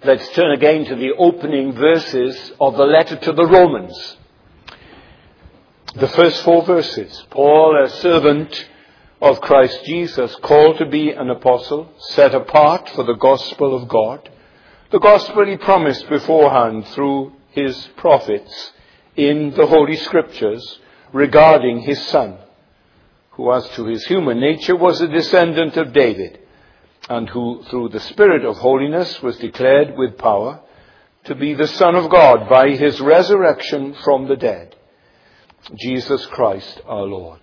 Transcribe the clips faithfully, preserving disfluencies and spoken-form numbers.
let's turn again to the opening verses of the letter to the Romans. The first four verses. Paul, a servant of Christ Jesus, called to be an apostle, set apart for the gospel of God, the gospel he promised beforehand through his prophets in the Holy Scriptures regarding his Son, who as to his human nature was a descendant of David, and who through the Spirit of holiness was declared with power to be the Son of God by his resurrection from the dead, Jesus Christ our Lord.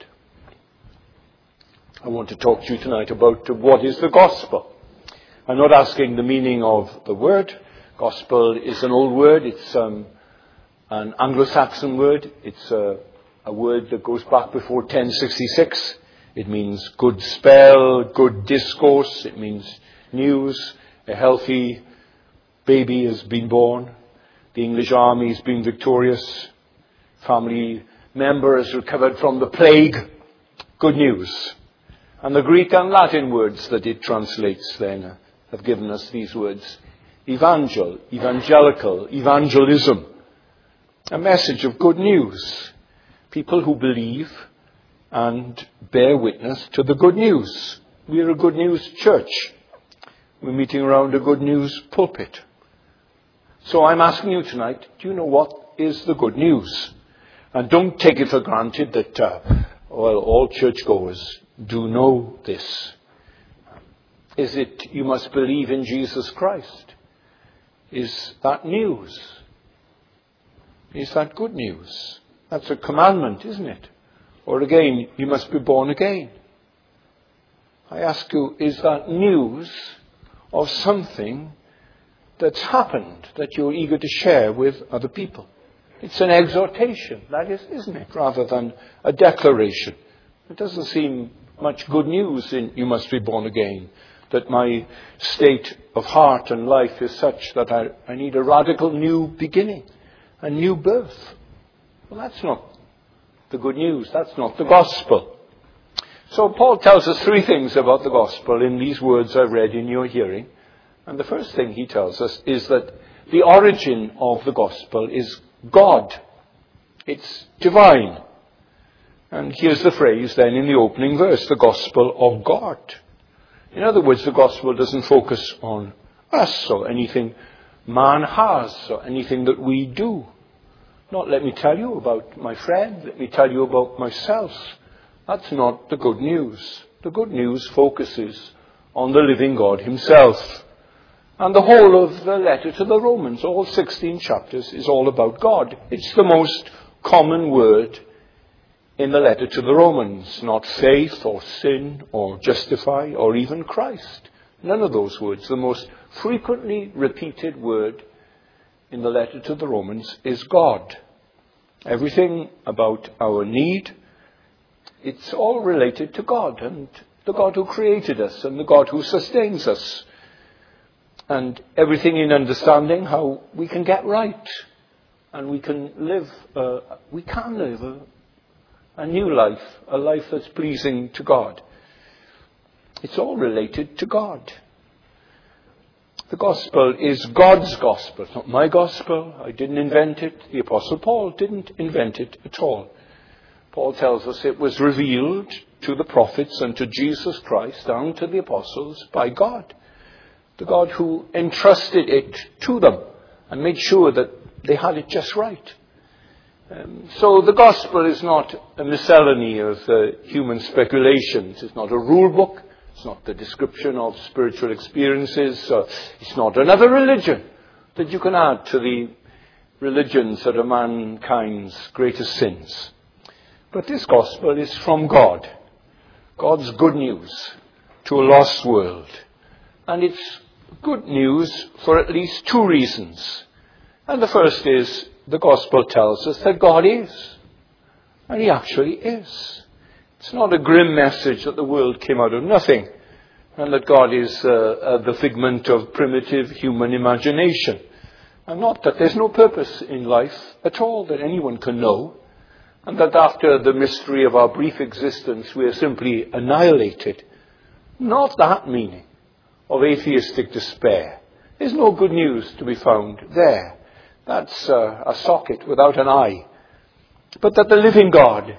I want to talk to you tonight about what is the gospel. I'm not asking the meaning of the word. Gospel is an old word. It's um, an Anglo-Saxon word. It's a, a word that goes back before ten sixty-six. It means good spell, good discourse. It means news. A healthy baby has been born. The English army has been victorious. Family member has recovered from the plague. Good news. And the Greek and Latin words that it translates then have given us these words. Evangel, evangelical, evangelism. A message of good news. People who believe and bear witness to the good news. We're a good news church. We're meeting around a good news pulpit. So I'm asking you tonight, do you know what is the good news? And don't take it for granted that, uh, well, all churchgoers do know this. Is it you must believe in Jesus Christ? Is that news? Is that good news? That's a commandment, isn't it? Or again, you must be born again. I ask you, is that news of something that's happened that you're eager to share with other people? It's an exhortation, that is, isn't it? Rather than a declaration. It doesn't seem much good news in you must be born again. That my state of heart and life is such that I, I need a radical new beginning. A new birth. Well, that's not the good news. That's not the gospel. So Paul tells us three things about the gospel in these words I've read in your hearing. And the first thing he tells us is that the origin of the gospel is God. It's divine. And here's the phrase then in the opening verse, the gospel of God. In other words, the gospel doesn't focus on us or anything man has or anything that we do. Not let me tell you about my friend, let me tell you about myself. That's not the good news. The good news focuses on the living God himself. And the whole of the letter to the Romans, all sixteen chapters, is all about God. It's the most common word in the letter to the Romans. Not faith or sin or justify or even Christ. None of those words. The most frequently repeated word in the letter to the Romans is God. Everything about our need, it's all related to God and the God who created us and the God who sustains us. And everything in understanding how we can get right and we can live, uh, we can live a, a new life, a life that's pleasing to God. It's all related to God. The gospel is God's gospel. It's not my gospel. I didn't invent it. The Apostle Paul didn't invent it at all. Paul tells us it was revealed to the prophets and to Jesus Christ, down to the apostles, by God. The God who entrusted it to them and made sure that they had it just right. Um, so the gospel is not a miscellany of uh, human speculations. It's not a rule book. It's not the description of spiritual experiences. Uh, it's not another religion that you can add to the religions that are mankind's greatest sins. But this gospel is from God. God's good news to a lost world. And it's good news for at least two reasons. And the first is the gospel tells us that God is. And he actually is. It's not a grim message that the world came out of nothing and that God is uh, uh, the figment of primitive human imagination. And not that there's no purpose in life at all that anyone can know, and that after the mystery of our brief existence we are simply annihilated. Not that meaning of atheistic despair. There's no good news to be found there. That's uh, a socket without an eye. But that the living God,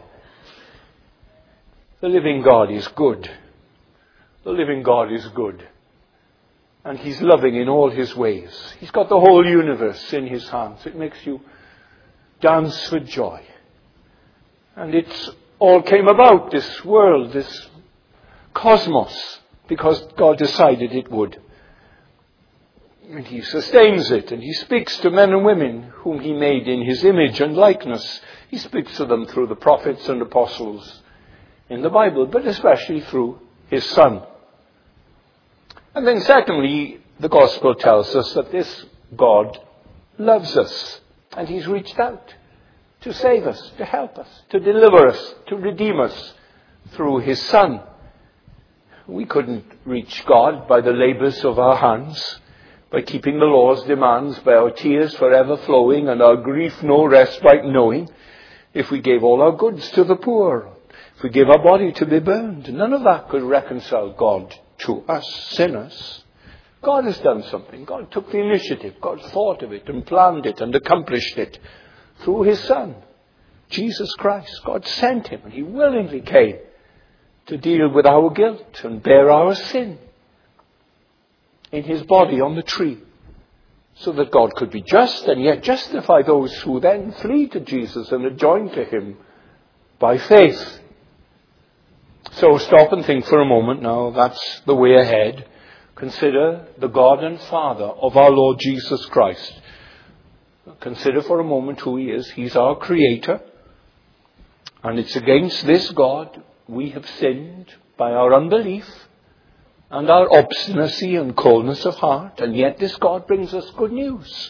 the living God is good. The living God is good. And he's loving in all his ways. He's got the whole universe in his hands. It makes you dance for joy. And it all came about, this world, this cosmos, because God decided it would. And he sustains it, and he speaks to men and women whom he made in his image and likeness. He speaks to them through the prophets and apostles in the Bible, but especially through his Son. And then secondly, the gospel tells us that this God loves us, and he's reached out to save us, to help us, to deliver us, to redeem us through his Son. We couldn't reach God by the labors of our hands, by keeping the law's demands, by our tears forever flowing and our grief no respite knowing, if we gave all our goods to the poor, if we gave our body to be burned. None of that could reconcile God to us sinners. God has done something. God took the initiative. God thought of it and planned it and accomplished it through his Son, Jesus Christ. God sent him, and he willingly came to deal with our guilt and bear our sin in his body on the tree, so that God could be just and yet justify those who then flee to Jesus and are joined to him by faith. So stop and think for a moment now. That's the way ahead. Consider the God and Father of our Lord Jesus Christ. Consider for a moment who he is. He's our Creator. And it's against this God we have sinned by our unbelief and our obstinacy and coldness of heart. And yet this God brings us good news.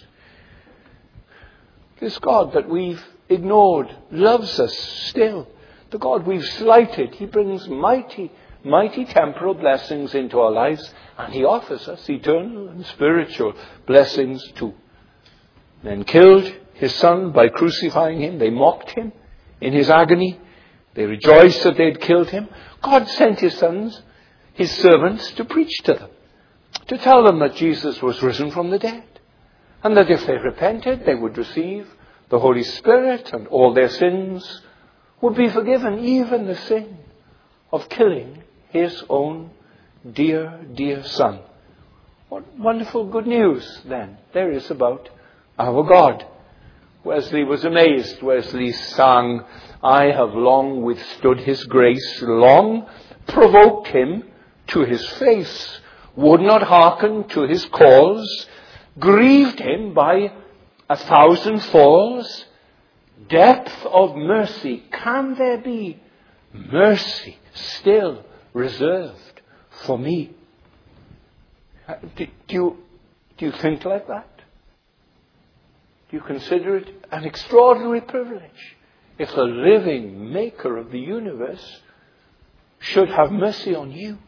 This God that we've ignored loves us still. The God we've slighted, he brings mighty, mighty temporal blessings into our lives, and he offers us eternal and spiritual blessings too. Then killed his Son by crucifying him. They mocked him in his agony. They rejoiced that they had killed him. God sent his sons, his servants, to preach to them, to tell them that Jesus was risen from the dead, and that if they repented, they would receive the Holy Spirit, and all their sins would be forgiven, even the sin of killing his own dear, dear Son. What wonderful good news, then, there is about our God. Wesley was amazed. Wesley sang, I have long withstood his grace, long provoked him to his face, would not hearken to his calls, grieved him by a thousand falls. Depth of mercy, can there be mercy still reserved for me? Do, do, you, do you think like that? Do you consider it an extraordinary privilege if the living maker of the universe should have mercy on you?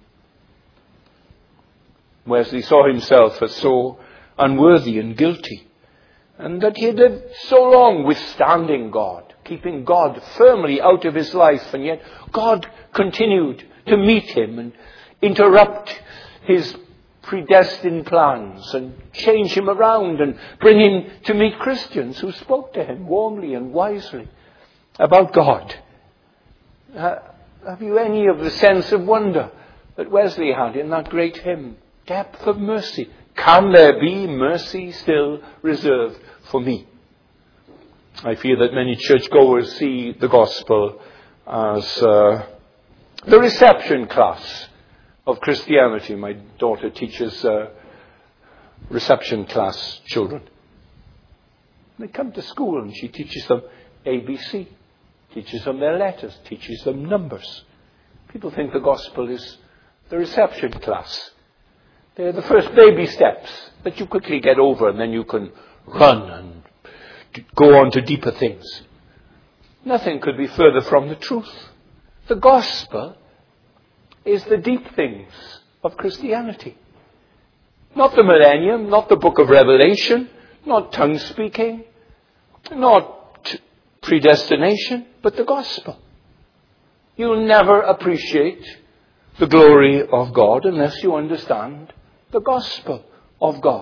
Wesley saw himself as so unworthy and guilty, and that he had lived so long withstanding God, keeping God firmly out of his life, and yet God continued to meet him and interrupt his predestined plans and change him around and bring him to meet Christians who spoke to him warmly and wisely about God. Uh, have you any of the sense of wonder that Wesley had in that great hymn, Depth of Mercy? Can there be mercy still reserved for me? I fear that many churchgoers see the gospel as uh, the reception class of Christianity. My daughter teaches uh, reception class children. They come to school and she teaches them A B C, teaches them their letters, teaches them numbers. People think the gospel is the reception class. They're the first baby steps that you quickly get over, and then you can run and go on to deeper things. Nothing could be further from the truth. The gospel is the deep things of Christianity. Not the millennium, not the book of Revelation, not tongue speaking, not predestination, but the gospel. You'll never appreciate the glory of God unless you understand the gospel of God.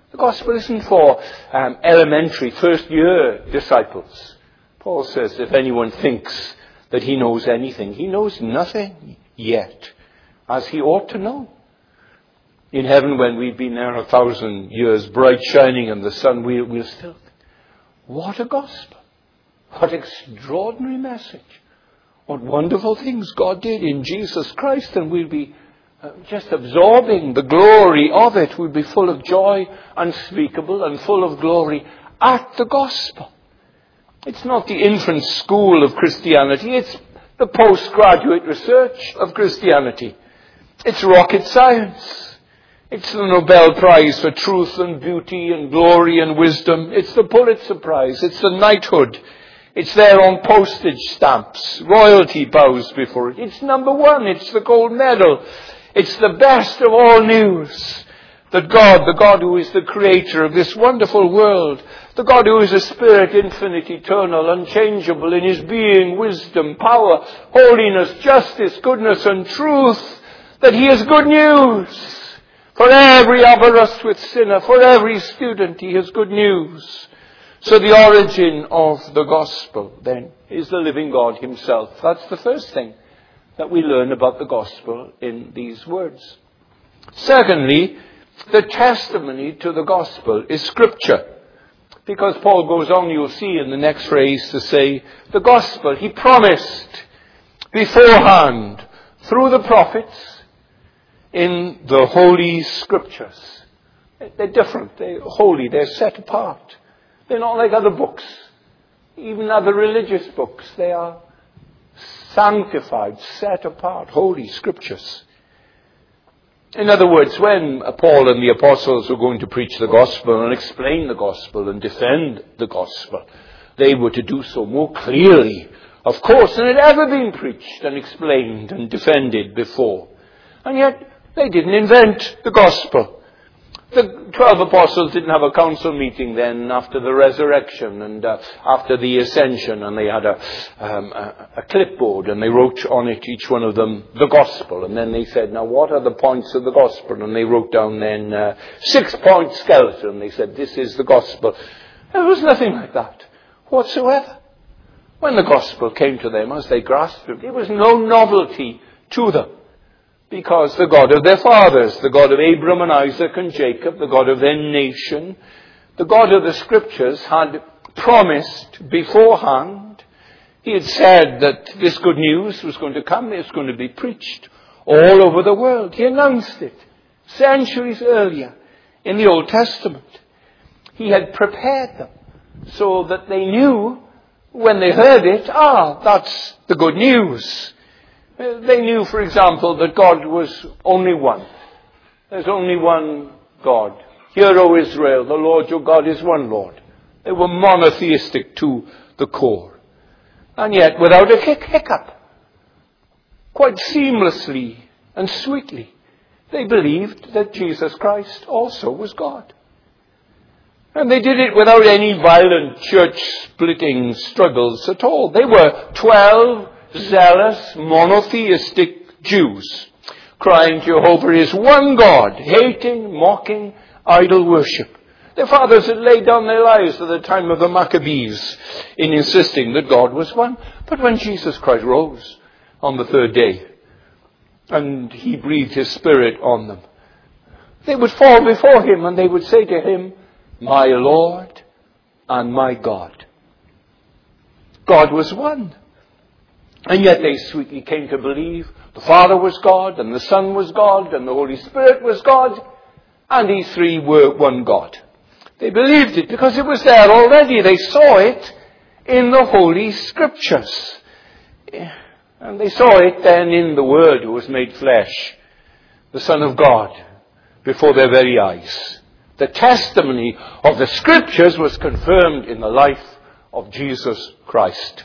The gospel isn't for um, elementary, first-year disciples. Paul says if anyone thinks that he knows anything, he knows nothing yet, as he ought to know. In heaven, when we've been there a thousand years, bright shining in the sun, we'll, we'll still think, what a gospel. What extraordinary message. What wonderful things God did in Jesus Christ, and we'll be uh, just absorbing the glory of it. We'll be full of joy unspeakable and full of glory at the gospel. It's not the infant school of Christianity. It's the postgraduate research of Christianity. It's rocket science. It's the Nobel Prize for truth and beauty and glory and wisdom. It's the Pulitzer Prize. It's the knighthood. It's there on postage stamps. Royalty bows before it. It's number one. It's the gold medal. It's the best of all news. That God, the God who is the creator of this wonderful world, the God who is a spirit, infinite, eternal, unchangeable in his being, wisdom, power, holiness, justice, goodness, and truth, that he is good news. For every avaricious with sinner, for every student, he has good news. So the origin of the gospel, then, is the living God himself. That's the first thing that we learn about the gospel in these words. Secondly, the testimony to the gospel is Scripture. Because Paul goes on, you'll see in the next phrase, to say, the gospel he promised beforehand through the prophets in the Holy Scriptures. They're different. They're holy. They're set apart. They're not like other books, even other religious books. They are sanctified, set apart, holy Scriptures. In other words, when Paul and the apostles were going to preach the gospel and explain the gospel and defend the gospel, they were to do so more clearly, of course, than it had ever been preached and explained and defended before. And yet, they didn't invent the gospel. The twelve apostles didn't have a council meeting then after the resurrection and uh, after the ascension, and they had a, um, a, a clipboard and they wrote on it, each one of them, the gospel. And then they said, now what are the points of the gospel? And they wrote down then uh, six-point skeleton. They said, this is the gospel. There was nothing like that whatsoever. When the gospel came to them, as they grasped it, it was no novelty to them. Because the God of their fathers, the God of Abraham and Isaac and Jacob, the God of their nation, the God of the Scriptures had promised beforehand. He had said that this good news was going to come, it was going to be preached all over the world. He announced it centuries earlier in the Old Testament. He had prepared them so that they knew when they heard it, ah, that's the good news. They knew, for example, that God was only one. There's only one God. Hear, O Israel, the Lord your God is one Lord. They were monotheistic to the core. And yet, without a hiccup, quite seamlessly and sweetly, they believed that Jesus Christ also was God. And they did it without any violent church-splitting struggles at all. They were twelve zealous, monotheistic Jews, crying Jehovah is one God, hating, mocking, idol worship. Their fathers had laid down their lives at the time of the Maccabees in insisting that God was one. But when Jesus Christ rose on the third day and he breathed his Spirit on them, they would fall before him and they would say to him, my Lord and my God. God was one. And yet they sweetly came to believe the Father was God, and the Son was God, and the Holy Spirit was God, and these three were one God. They believed it because it was there already. They saw it in the Holy Scriptures. And they saw it then in the Word who was made flesh, the Son of God, before their very eyes. The testimony of the Scriptures was confirmed in the life of Jesus Christ.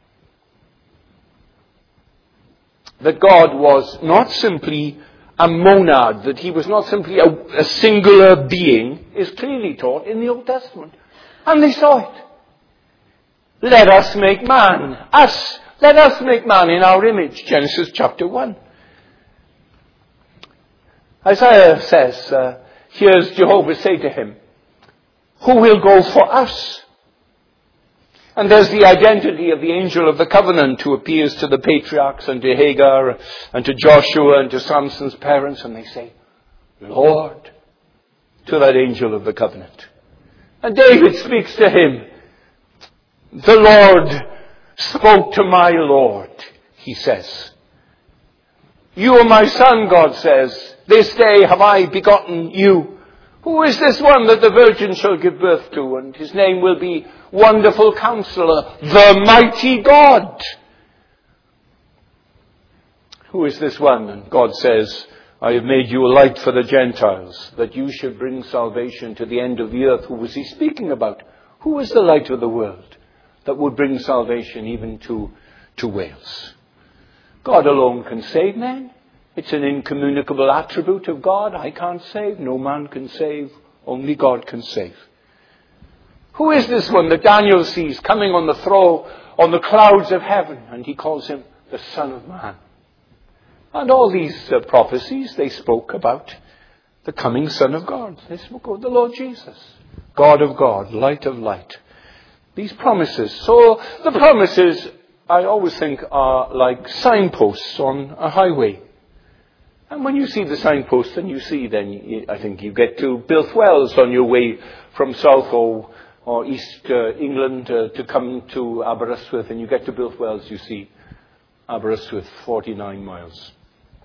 That God was not simply a monad, that he was not simply a, a singular being, is clearly taught in the Old Testament. And they saw it. Let us make man. Us. Let us make man in our image. Genesis chapter one. Isaiah says, uh, here's Jehovah say to him, Who will go for us? And there's the identity of the angel of the covenant who appears to the patriarchs and to Hagar and to Joshua and to Samson's parents, and they say, Lord, to that angel of the covenant. And David speaks to him. The Lord spoke to my Lord, he says. You are my son, God says. This day have I begotten you. Who is this one that the virgin shall give birth to? And his name will be Wonderful Counselor, the Mighty God. Who is this one? And God says, I have made you a light for the Gentiles, that you should bring salvation to the end of the earth. Who was he speaking about? Who is the light of the world that would bring salvation even to, to Wales? God alone can save men. It's an incommunicable attribute of God. I can't save. No man can save. Only God can save. Who is this one that Daniel sees coming on the throne, on the clouds of heaven? And he calls him the Son of Man. And all these uh, prophecies, they spoke about the coming Son of God. They spoke of the Lord Jesus, God of God, light of light. These promises. So the promises, I always think, are like signposts on a highway. And when you see the signpost, and you see, then you, I think you get to Bilthwells on your way from South or, or East uh, England uh, to come to Aberystwyth, and you get to Bilthwells, you see Aberystwyth, forty-nine miles.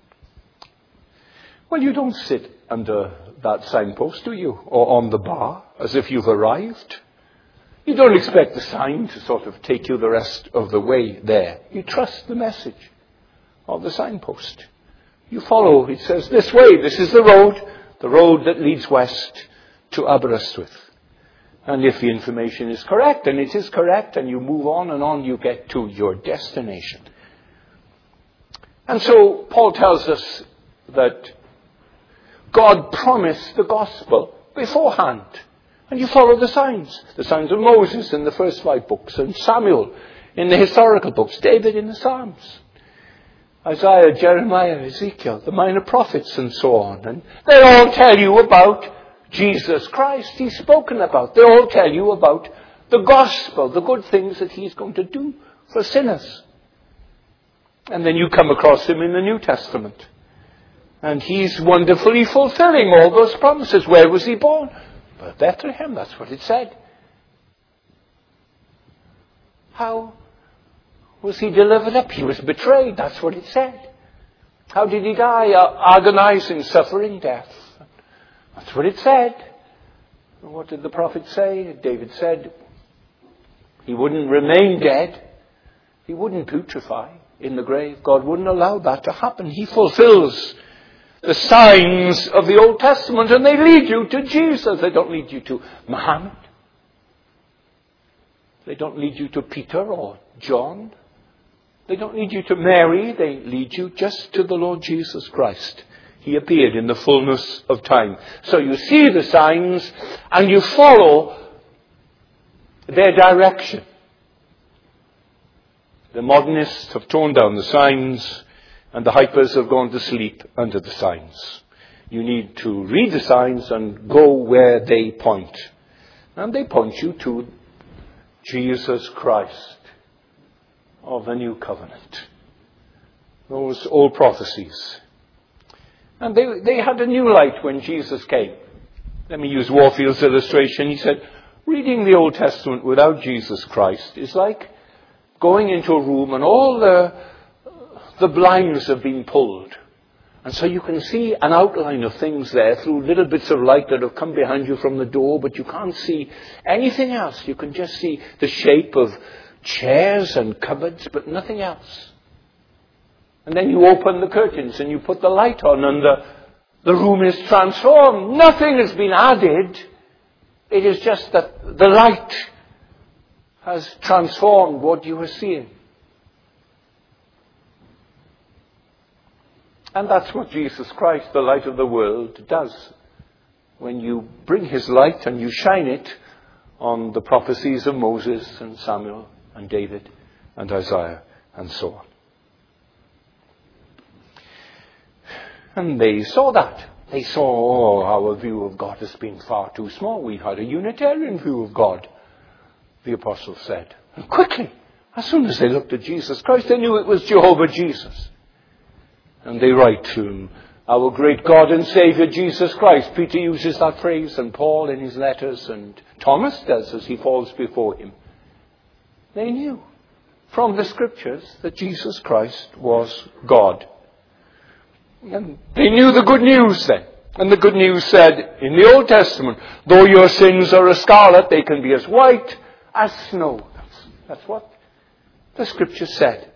Well, you don't sit under that signpost, do you? Or on the bar, as if you've arrived. You don't expect the sign to sort of take you the rest of the way there. You trust the message of the signpost. You follow. It says, this way, this is the road, the road that leads west to Aberystwyth. And if the information is correct, and it is correct, and you move on and on, you get to your destination. And so Paul tells us that God promised the gospel beforehand. And you follow the signs. The signs of Moses in the first five books, and Samuel in the historical books, David in the Psalms, Isaiah, Jeremiah, Ezekiel, the minor prophets, and so on. And they all tell you about Jesus Christ. He's spoken about. They all tell you about the gospel, the good things that he's going to do for sinners. And then you come across him in the New Testament. And he's wonderfully fulfilling all those promises. Where was he born? But Bethlehem, that's what it said. How was he delivered up? He was betrayed, that's what it said. How did he die? Agonizing, suffering, death. That's what it said. And what did the prophet say? David said he wouldn't remain dead. He wouldn't putrefy in the grave. God wouldn't allow that to happen. He fulfills the signs of the Old Testament, and they lead you to Jesus. They don't lead you to Muhammad. They don't lead you to Peter or John. They don't lead you to Mary. They lead you just to the Lord Jesus Christ. He appeared in the fullness of time. So you see the signs and you follow their direction. The modernists have torn down the signs, and the hypers have gone to sleep under the signs. You need to read the signs and go where they point. And they point you to Jesus Christ of the New Covenant. Those old prophecies. And they, they had a new light when Jesus came. Let me use Warfield's illustration. He said, reading the Old Testament without Jesus Christ is like going into a room and all the, the blinds have been pulled. And so you can see an outline of things there through little bits of light that have come behind you from the door, but you can't see anything else. You can just see the shape of chairs and cupboards, but nothing else. And then you open the curtains and you put the light on, and the, the room is transformed. Nothing has been added. It is just that the light has transformed what you are seeing. And that's what Jesus Christ, the light of the world, does. When you bring his light and you shine it on the prophecies of Moses and Samuel and David and Isaiah and so on. And they saw that. They saw, oh, our view of God has been far too small. We had a Unitarian view of God, the apostle said. And quickly, as soon as they looked at Jesus Christ, they knew it was Jehovah Jesus. And they write to him, our great God and Savior, Jesus Christ. Peter uses that phrase, and Paul in his letters, and Thomas does as he falls before him. They knew from the Scriptures that Jesus Christ was God. And they knew the good news then. And the good news said in the Old Testament, though your sins are as scarlet, they can be as white as snow. That's, that's what the Scripture said.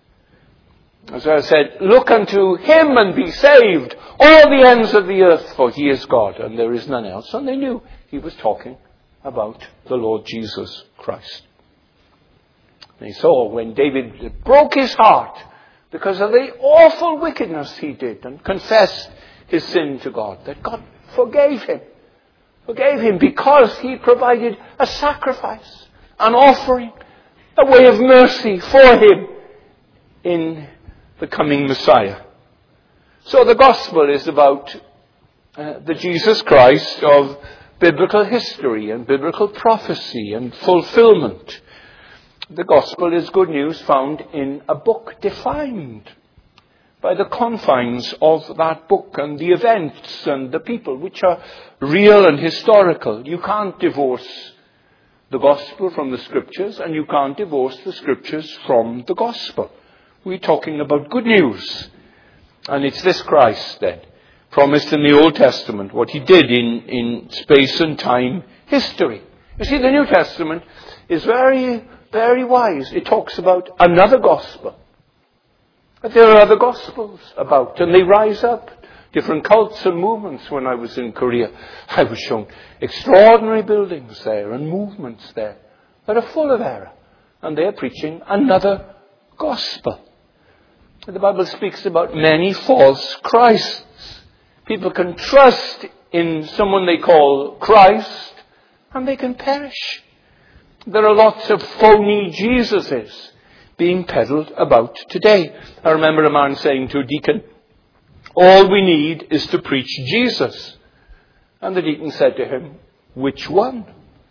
As I said, look unto him and be saved, all the ends of the earth, for he is God and there is none else. And they knew he was talking about the Lord Jesus Christ. They saw when David broke his heart because of the awful wickedness he did and confessed his sin to God, that God forgave him. Forgave him because he provided a sacrifice, an offering, a way of mercy for him in the coming Messiah. So the gospel is about uh, the Jesus Christ of biblical history and biblical prophecy and fulfillment. The gospel is good news found in a book defined by the confines of that book and the events and the people which are real and historical. You can't divorce the gospel from the Scriptures, and you can't divorce the Scriptures from the gospel. We're talking about good news. And it's this Christ then, promised in the Old Testament, what he did in, in space and time history. You see, the New Testament is very, very wise. It talks about another gospel. But there are other gospels about, and they rise up. Different cults and movements. When I was in Korea, I was shown extraordinary buildings there and movements there that are full of error. And they're preaching another gospel. The Bible speaks about many false Christs. People can trust in someone they call Christ, and they can perish. There are lots of phony Jesuses being peddled about today. I remember a man saying to a deacon, all we need is to preach Jesus. And the deacon said to him, which one?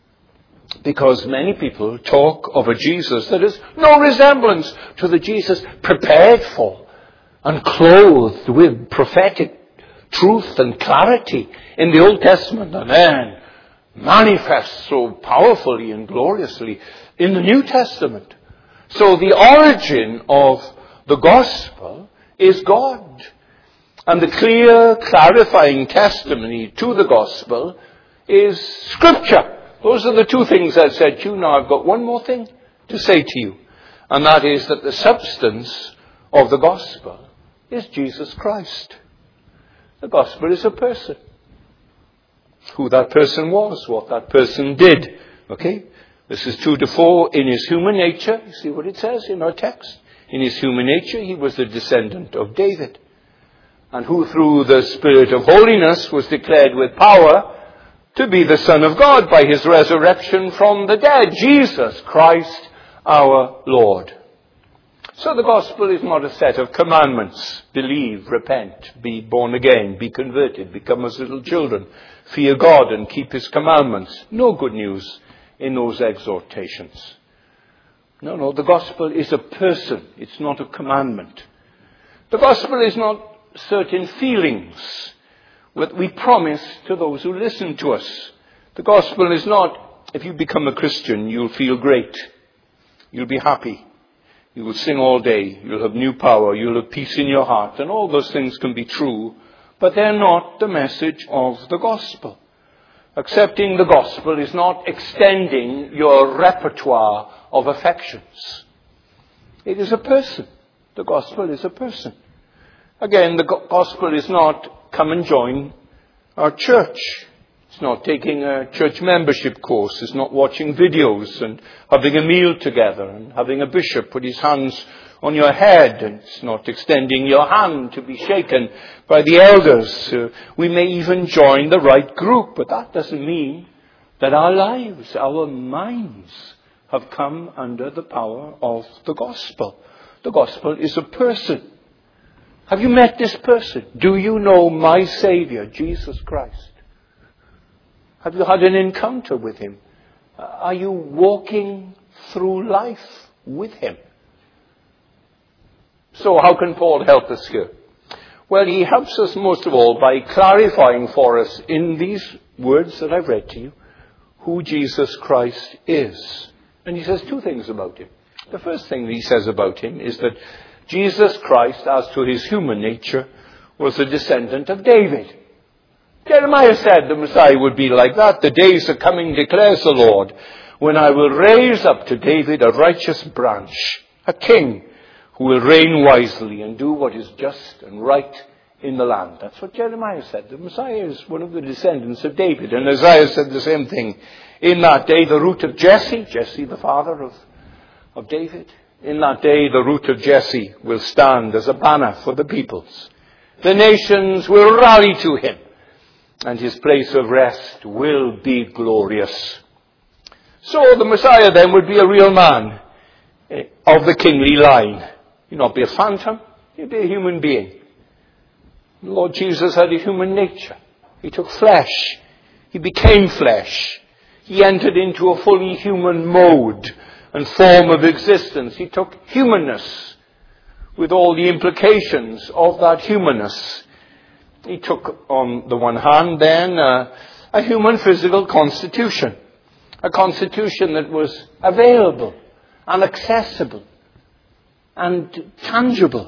Because many people talk of a Jesus that has no resemblance to the Jesus prepared for and clothed with prophetic truth and clarity in the Old Testament, and then manifests so powerfully and gloriously in the New Testament. So the origin of the gospel is God. And the clear, clarifying testimony to the gospel is Scripture. Those are the two things I've said to you. Now I've got one more thing to say to you. And that is that the substance of the gospel is Jesus Christ. The gospel is a person. Who that person was, what that person did. Okay? This is two to four. In his human nature, you see what it says in our text? In his human nature, he was the descendant of David. And who through the Spirit of holiness was declared with power to be the Son of God by his resurrection from the dead, Jesus Christ our Lord. So the gospel is not a set of commandments. Believe, repent, be born again, be converted, become as little children, fear God and keep his commandments. No good news in those exhortations. No, no, the gospel is a person. It's not a commandment. The gospel is not certain feelings that we promise to those who listen to us. The gospel is not, if you become a Christian, you'll feel great. You'll be happy. You will sing all day. You'll have new power. You'll have peace in your heart. And all those things can be true, but they're not the message of the gospel. Accepting the gospel is not extending your repertoire of affections. It is a person. The gospel is a person. Again, the gospel is not come and join our church. It's not taking a church membership course. It's not watching videos and having a meal together and having a bishop put his hands on your head. And it's not extending your hand to be shaken by the elders. Uh, we may even join the right group, but that doesn't mean that our lives, our minds have come under the power of the gospel. The gospel is a person. Have you met this person? Do you know my Savior, Jesus Christ? Have you had an encounter with him? Are you walking through life with him? So how can Paul help us here? Well, he helps us most of all by clarifying for us in these words that I've read to you who Jesus Christ is. And he says two things about him. The first thing he says about him is that Jesus Christ, as to his human nature, was a descendant of David. Jeremiah said the Messiah would be like that. The days are coming, declares the Lord, when I will raise up to David a righteous branch, a king who will reign wisely and do what is just and right in the land. That's what Jeremiah said. The Messiah is one of the descendants of David. And Isaiah said the same thing. In that day, the root of Jesse, Jesse the father of, of David, in that day, the root of Jesse will stand as a banner for the peoples. The nations will rally to him, and his place of rest will be glorious. So the Messiah then would be a real man of the kingly line. He'd not be a phantom, he'd be a human being. The Lord Jesus had a human nature. He took flesh. He became flesh. He entered into a fully human mode and form of existence. He took humanness with all the implications of that humanness. He took, on the one hand, then, uh, a human physical constitution. A constitution that was available and accessible and tangible.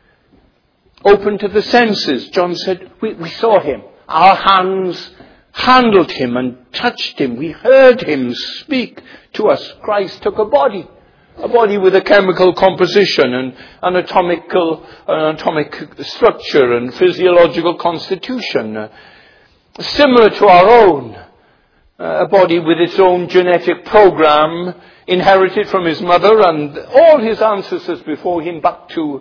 Open to the senses. John said, we, we saw him. Our hands handled him and touched him. We heard him speak to us. Christ took a body. A body with a chemical composition and anatomical, anatomic structure and physiological constitution. Uh, similar to our own. Uh, a body with its own genetic program, inherited from his mother and all his ancestors before him back to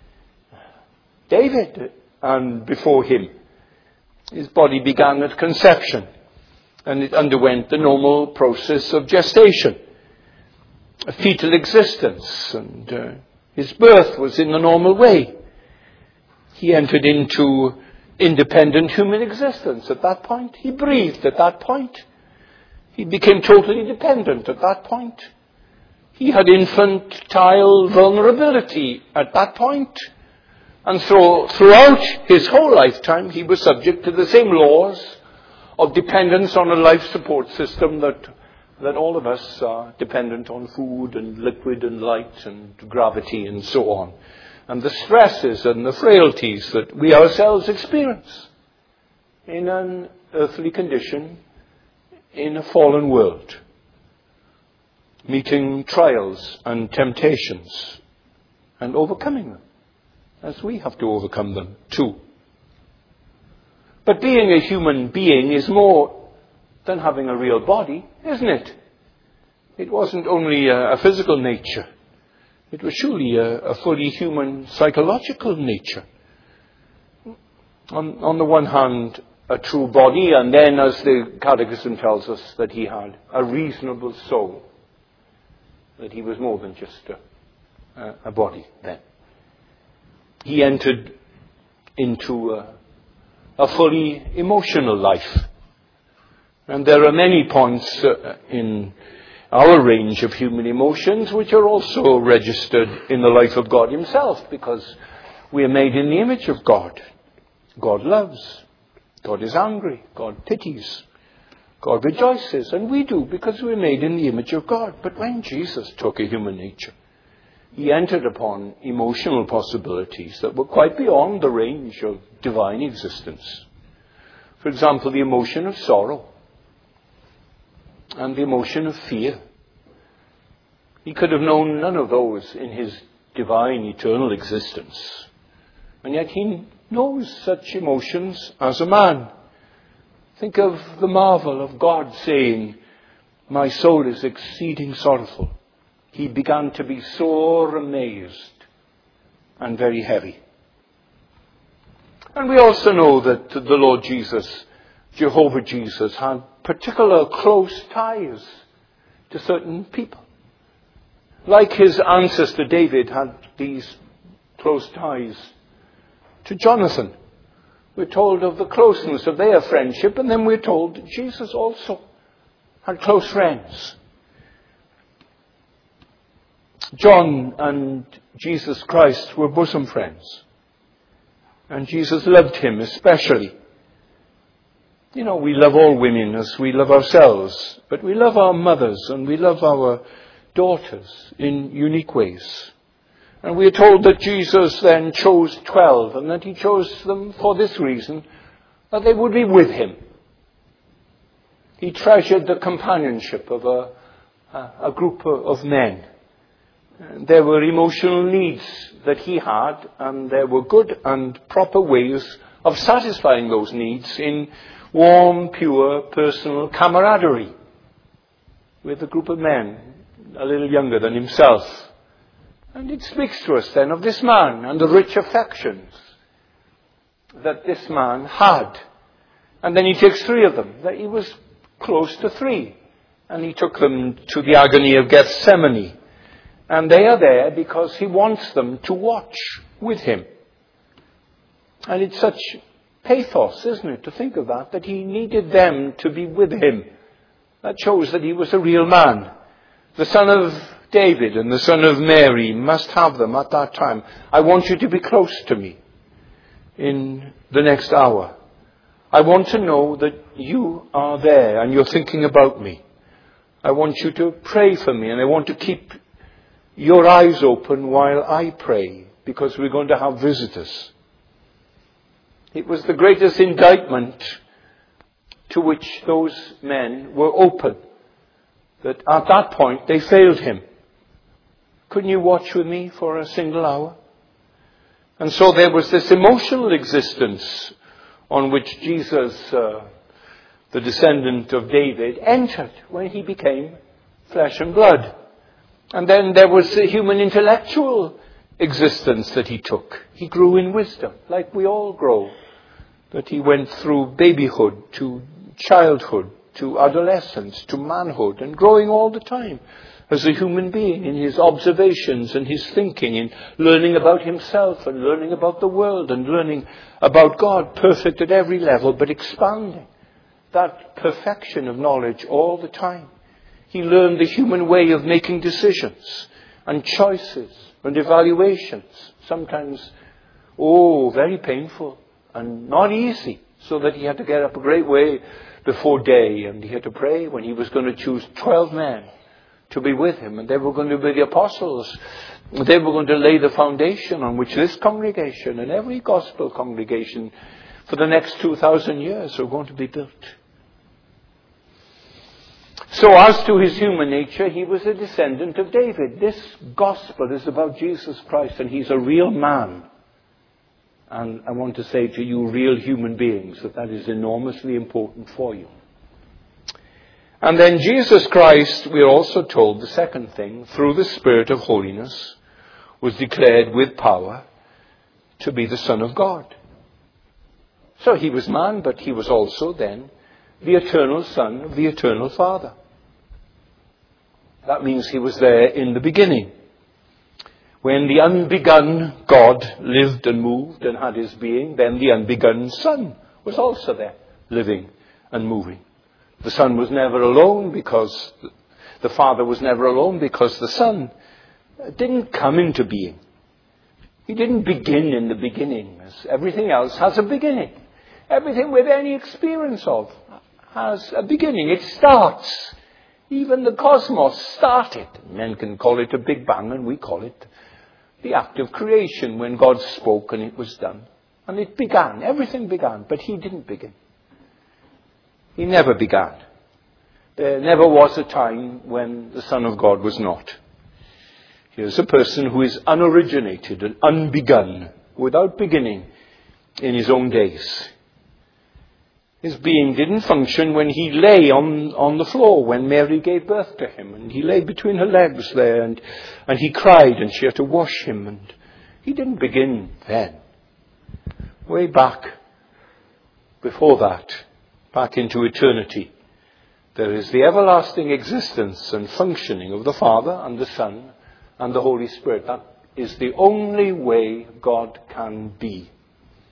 David and before him. His body began at conception and it underwent the normal process of gestation, a fetal existence, and uh, his birth was in the normal way. He entered into independent human existence at that point. He breathed at that point. He became totally dependent at that point. He had infantile vulnerability at that point. And so throughout his whole lifetime, he was subject to the same laws of dependence on a life support system that that all of us are dependent on food and liquid and light and gravity and so on. And the stresses and the frailties that we ourselves experience in an earthly condition in a fallen world. Meeting trials and temptations and overcoming them, as we have to overcome them too. But being a human being is more than having a real body, isn't it? It wasn't only a, a physical nature. It was surely a, a fully human psychological nature. On, on the one hand, a true body, and then, as the Catechism tells us, that he had a reasonable soul. That he was more than just a, a, a body then. He entered into a, a fully emotional life. And there are many points uh, in our range of human emotions which are also registered in the life of God himself, because we are made in the image of God. God loves. God is angry. God pities. God rejoices. And we do, because we're made in the image of God. But when Jesus took a human nature, he entered upon emotional possibilities that were quite beyond the range of divine existence. For example, the emotion of sorrow and the emotion of fear. He could have known none of those in his divine eternal existence. And yet he knows such emotions as a man. Think of the marvel of God saying, "My soul is exceeding sorrowful." He began to be sore amazed and very heavy. And we also know that the Lord Jesus, Jehovah Jesus, had particular close ties to certain people. Like his ancestor David had these close ties to Jonathan. We're told of the closeness of their friendship, and then we're told that Jesus also had close friends. John and Jesus Christ were bosom friends. And Jesus loved him especially. You know, we love all women as we love ourselves, but we love our mothers and we love our daughters in unique ways. And we are told that Jesus then chose twelve, and that he chose them for this reason, that they would be with him. He treasured the companionship of a, a group of men. And there were emotional needs that he had, and there were good and proper ways of satisfying those needs in warm, pure, personal camaraderie with a group of men a little younger than himself. And it speaks to us then of this man and the rich affections that this man had. And then he takes three of them, that he was close to three. And he took them to the agony of Gethsemane. And they are there because he wants them to watch with him. And it's such pathos, isn't it, to think of that, that he needed them to be with him. That shows that he was a real man. The son of David and the son of Mary must have them at that time. I want you to be close to me in the next hour. I want to know that you are there and you're thinking about me. I want you to pray for me, and I want to keep your eyes open while I pray, because we're going to have visitors. It was the greatest indictment to which those men were open, that at that point they failed him. Couldn't you watch with me for a single hour? And so there was this emotional existence on which Jesus, uh, the descendant of David, entered when he became flesh and blood. And then there was the human intellectual existence that he took. He grew in wisdom, like we all grow. That he went through babyhood to childhood, to adolescence, to manhood, and growing all the time as a human being in his observations and his thinking, in learning about himself and learning about the world and learning about God, perfect at every level, but expanding that perfection of knowledge all the time. He learned the human way of making decisions and choices and evaluations, sometimes, oh, very painful and not easy, so that he had to get up a great way before day, and he had to pray when he was going to choose twelve men to be with him, and they were going to be the apostles. They were going to lay the foundation on which this congregation and every gospel congregation for the next two thousand years are going to be built. So as to his human nature, he was a descendant of David. This gospel is about Jesus Christ, and he's a real man. And I want to say to you, real human beings, that that is enormously important for you. And then Jesus Christ, we are also told the second thing, through the Spirit of holiness, was declared with power to be the Son of God. So he was man, but he was also then the eternal Son of the eternal Father. That means he was there in the beginning. When the unbegun God lived and moved and had his being, then the unbegun Son was also there, living and moving. The Son was never alone because the Father was never alone because the Son didn't come into being. He didn't begin in the beginning, as everything else has a beginning. Everything with any experience of has a beginning. It starts. Even the cosmos started. Men can call it a Big Bang, and we call it the act of creation, when God spoke and it was done. And it began. Everything began. But he didn't begin. He never began. There never was a time when the Son of God was not. Here's a person who is unoriginated and unbegun, without beginning, in his own days. His being didn't function when he lay on, on the floor when Mary gave birth to him. And he lay between her legs there, and, and he cried, and she had to wash him. And he didn't begin then. Way back, before that, back into eternity, there is the everlasting existence and functioning of the Father and the Son and the Holy Spirit. That is the only way God can be.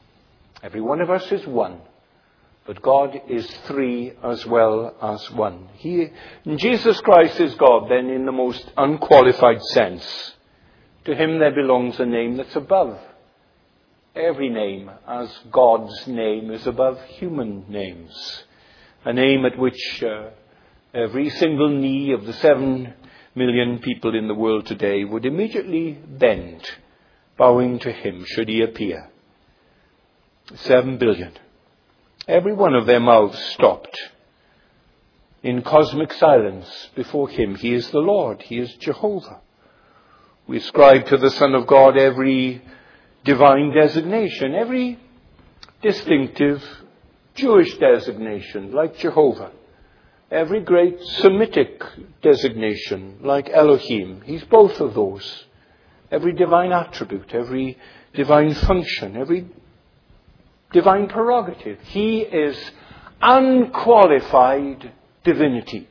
Every one of us is one. But God is three as well as one. He, Jesus Christ is God then in the most unqualified sense. To him there belongs a name that's above every name, as God's name is above human names. A name at which uh, every single knee of the seven million people in the world today would immediately bend, bowing to him should he appear. Seven billion. Every one of their mouths stopped in cosmic silence before him. He is the Lord. He is Jehovah. We ascribe to the Son of God every divine designation, every distinctive Jewish designation like Jehovah, every great Semitic designation like Elohim. He's both of those. Every divine attribute, every divine function, every divine prerogative. He is unqualified divinity.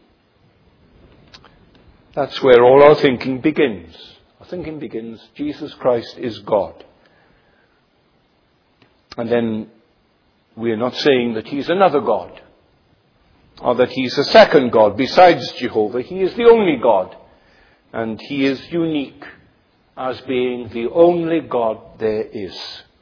That's where all our thinking begins. Our thinking begins, Jesus Christ is God. And then we are not saying that he's another God, or that he's a second God besides Jehovah. He is the only God, and he is unique as being the only God there is.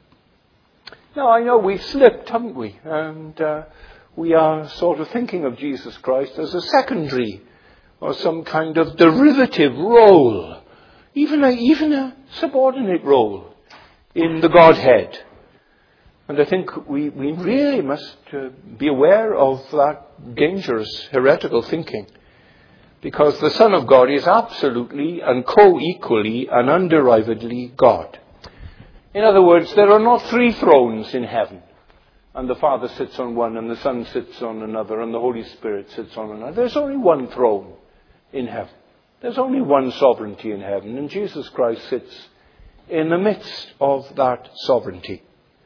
Now, I know we've slipped, haven't we? And uh, we are sort of thinking of Jesus Christ as a secondary or some kind of derivative role, even a, even a subordinate role in the Godhead. And I think we, we really must uh, be aware of that dangerous heretical thinking, because the Son of God is absolutely and co-equally and underivedly God. In other words, there are not three thrones in heaven, and the Father sits on one, and the Son sits on another, and the Holy Spirit sits on another. There's only one throne in heaven. There's only one sovereignty in heaven, and Jesus Christ sits in the midst of that sovereignty.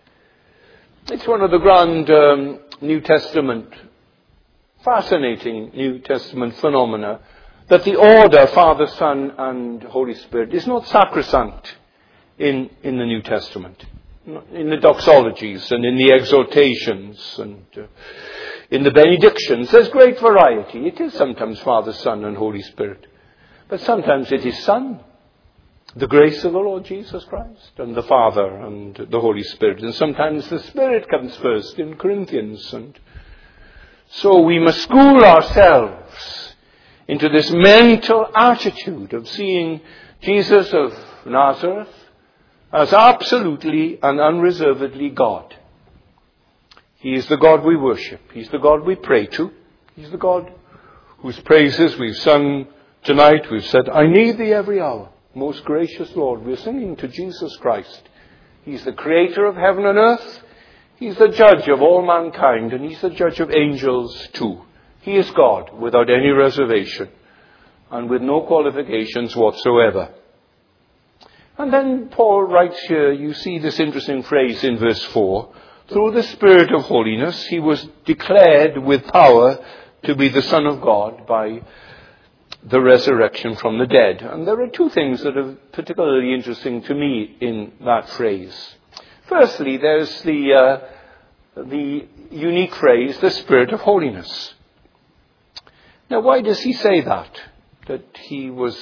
It's one of the grand um, New Testament, fascinating New Testament phenomena that the order, Father, Son, and Holy Spirit, is not sacrosanct in, in the New Testament. In the doxologies and in the exhortations and uh, in the benedictions, there's great variety. It is sometimes Father, Son, and Holy Spirit. But sometimes it is Son, the grace of the Lord Jesus Christ, and the Father and the Holy Spirit. And sometimes the Spirit comes first in Corinthians. And so we must school ourselves into this mental attitude of seeing Jesus of Nazareth as absolutely and unreservedly God. He is the God we worship. He's the God we pray to. He's the God whose praises we've sung tonight. We've said, I need thee every hour. Most gracious Lord, we're singing to Jesus Christ. He's the creator of heaven and earth. He's the judge of all mankind, and he's the judge of angels too. He is God without any reservation and with no qualifications whatsoever. And then Paul writes here, you see this interesting phrase in verse four, through the Spirit of holiness, he was declared with power to be the Son of God by the resurrection from the dead. And there are two things that are particularly interesting to me in that phrase. Firstly, there's the, uh, the unique phrase, the Spirit of holiness. Now, why does he say that? That he was,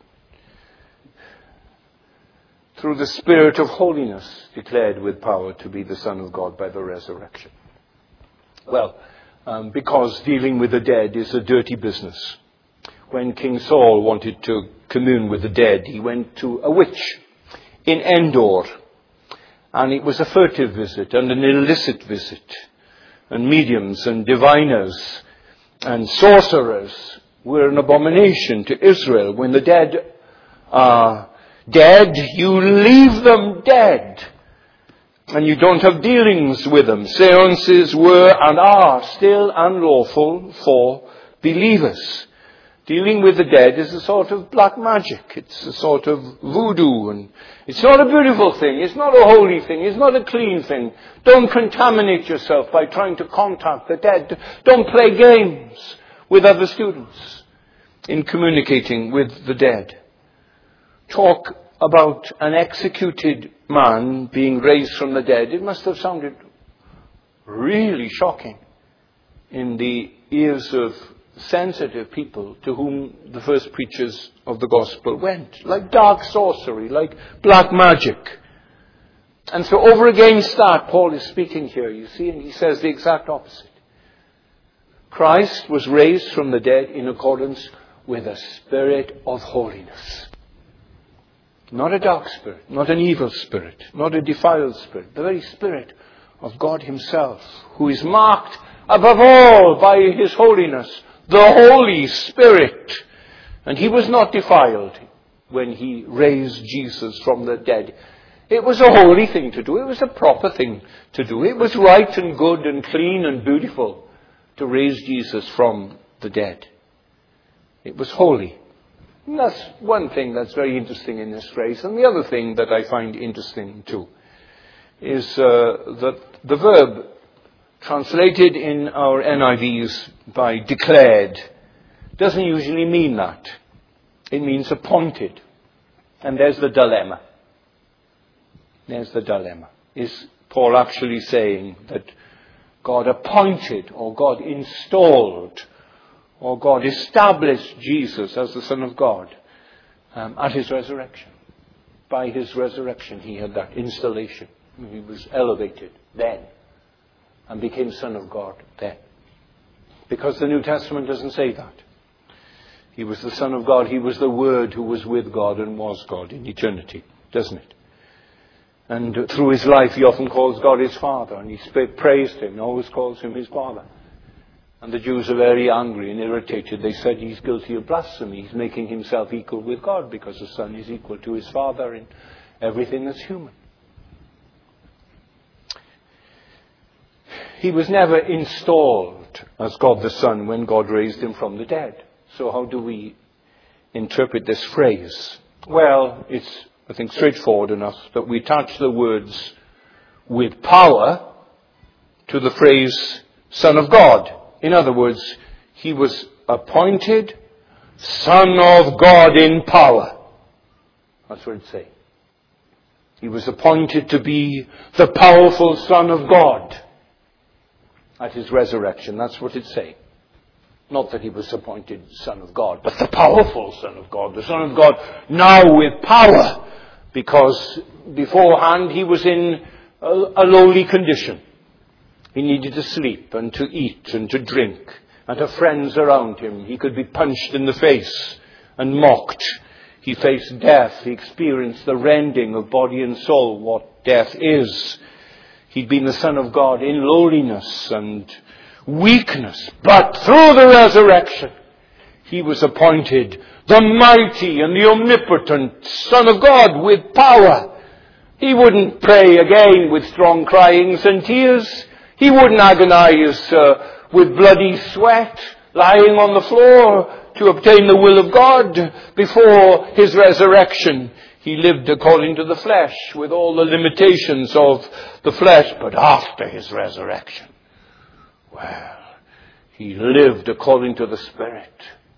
through the Spirit of holiness, declared with power to be the Son of God by the resurrection. Well, um, because dealing with the dead is a dirty business. When King Saul wanted to commune with the dead, he went to a witch in Endor. And it was a furtive visit and an illicit visit. And mediums and diviners and sorcerers were an abomination to Israel. When the dead are dead, you leave them dead. And you don't have dealings with them. Seances were and are still unlawful for believers. Dealing with the dead is a sort of black magic. It's a sort of voodoo. And it's not a beautiful thing. It's not a holy thing. It's not a clean thing. Don't contaminate yourself by trying to contact the dead. Don't play games with other students in communicating with the dead. Talk about an executed man being raised from the dead. It must have sounded really shocking in the ears of sensitive people to whom the first preachers of the gospel went. Like dark sorcery, like black magic. And so over against that, Paul is speaking here, you see, and he says the exact opposite. Christ was raised from the dead in accordance with a spirit of holiness. Not a dark spirit, not an evil spirit, not a defiled spirit. The very Spirit of God himself, who is marked above all by his holiness, the Holy Spirit. And he was not defiled when he raised Jesus from the dead. It was a holy thing to do. It was a proper thing to do. It was right and good and clean and beautiful to raise Jesus from the dead. It was holy. And that's one thing that's very interesting in this phrase. And the other thing that I find interesting too is uh, that the verb translated in our N I Vs by declared doesn't usually mean that. It means appointed. And there's the dilemma. There's the dilemma. Is Paul actually saying that God appointed or God installed or God established Jesus as the Son of God um, at his resurrection? By his resurrection he had that installation. He was elevated then and became Son of God then. Because the New Testament doesn't say that. He was the Son of God. He was the Word who was with God and was God in eternity, doesn't it? And through his life he often calls God his Father, and he praised him, always calls him his Father. And the Jews are very angry and irritated. They said he's guilty of blasphemy. He's making himself equal with God because the Son is equal to his Father in everything that's human. He was never installed as God the Son when God raised him from the dead. So how do we interpret this phrase? Well, it's, I think, straightforward enough that we attach the words with power to the phrase Son of God. In other words, he was appointed Son of God in power. That's what it's saying. He was appointed to be the powerful Son of God at his resurrection. That's what it's saying. Not that he was appointed Son of God, but the powerful Son of God. The Son of God now with power. Because beforehand he was in a, a lowly condition. He needed to sleep and to eat and to drink and have friends around him. He could be punched in the face and mocked. He faced death. He experienced the rending of body and soul, what death is. He'd been the Son of God in lowliness and weakness. But through the resurrection, he was appointed the mighty and the omnipotent Son of God with power. He wouldn't pray again with strong cryings and tears. He wouldn't agonize uh, with bloody sweat, lying on the floor to obtain the will of God. Before his resurrection, he lived according to the flesh, with all the limitations of the flesh. But after his resurrection, well, he lived according to the Spirit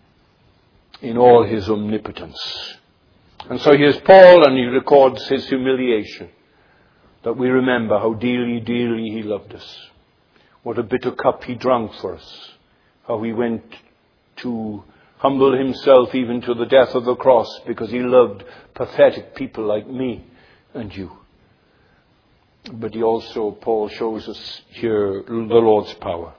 in all his omnipotence. And so here's Paul, and he records his humiliation, that we remember how dearly, dearly he loved us. What a bitter cup he drank for us. How he went to humble himself even to the death of the cross because he loved pathetic people like me and you. But he also, Paul shows us here the Lord's power.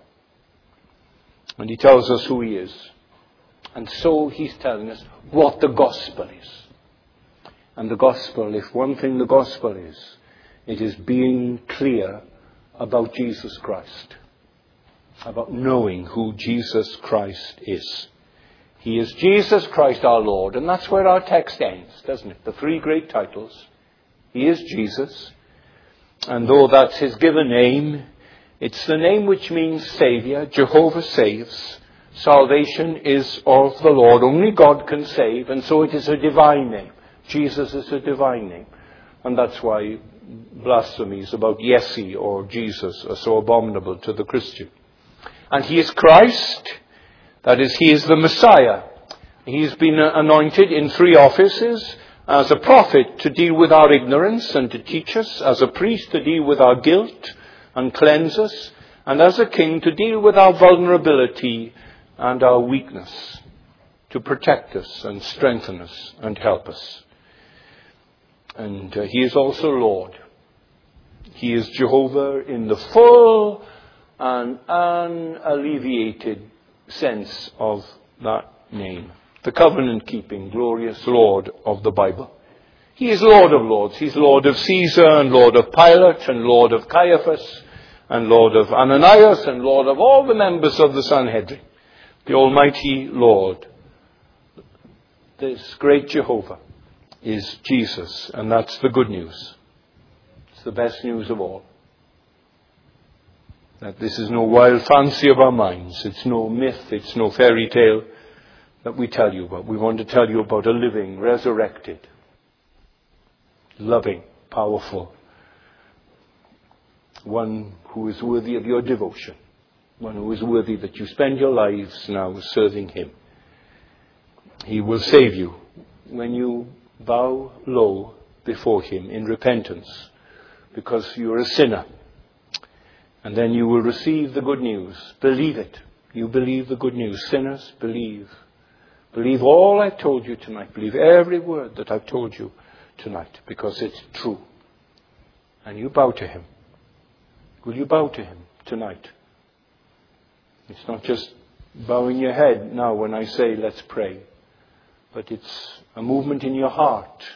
And he tells us who he is. And so he's telling us what the gospel is. And the gospel, if one thing the gospel is, it is being clear about Jesus Christ. About knowing who Jesus Christ is. He is Jesus Christ our Lord. And that's where our text ends, doesn't it? The three great titles. He is Jesus. And though that's his given name, it's the name which means Saviour. Jehovah saves. Salvation is of the Lord. Only God can save. And so it is a divine name. Jesus is a divine name. And that's why blasphemies about Yesi or Jesus are so abominable to the Christian. And he is Christ. That is, he is the Messiah. He has been anointed in three offices. As a prophet to deal with our ignorance and to teach us. As a priest to deal with our guilt and cleanse us. And as a king, to deal with our vulnerability and our weakness, to protect us and strengthen us and help us. And uh, he is also Lord. He is Jehovah in the full and unalleviated sense of that name. The covenant-keeping, glorious Lord of the Bible. He is Lord of Lords. He's Lord of Caesar and Lord of Pilate and Lord of Caiaphas and Lord of Ananias and Lord of all the members of the Sanhedrin. The Almighty Lord. This great Jehovah is Jesus, and that's the good news. It's the best news of all. That this is no wild fancy of our minds. It's no myth. It's no fairy tale that we tell you about. We want to tell you about a living, resurrected, loving, powerful one who is worthy of your devotion. One who is worthy that you spend your lives now serving him. He will save you when you bow low before him in repentance, because you're a sinner. And then you will receive the good news. Believe it. You believe the good news. Sinners, believe. Believe all I've told you tonight. Believe every word that I've told you tonight, because it's true. And you bow to him. Will you bow to him tonight? It's not just bowing your head now when I say let's pray, but it's a movement in your heart.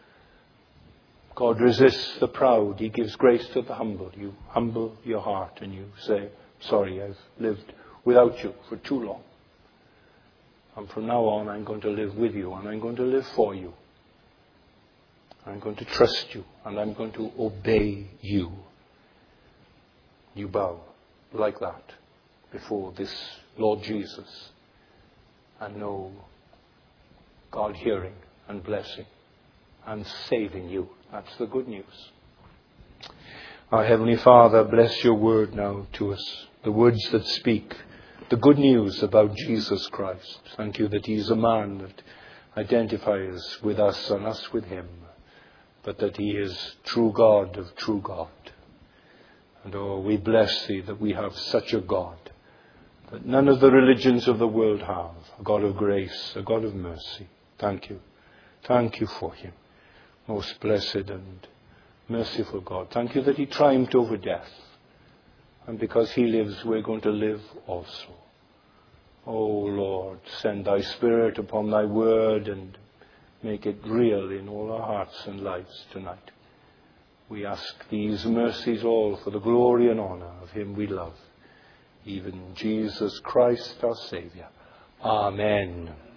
God resists the proud. He gives grace to the humble. You humble your heart and you say, sorry, I've lived without you for too long. And from now on, I'm going to live with you, and I'm going to live for you. I'm going to trust you, and I'm going to obey you. You bow like that before this Lord Jesus, and know God hearing and blessing and saving you. That's the good news. Our Heavenly Father, bless your word now to us, the words that speak the good news about Jesus Christ. Thank you that he is a man that identifies with us and us with him, but that he is true God of true God. And oh, we bless thee that we have such a God that none of the religions of the world have. A God of grace, a God of mercy. Thank you. Thank you for him. Most blessed and merciful God. Thank you that he triumphed over death. And because he lives, we're going to live also. Oh Lord, send thy Spirit upon thy word and make it real in all our hearts and lives tonight. We ask these mercies all for the glory and honor of him we love, even Jesus Christ our Saviour. Amen.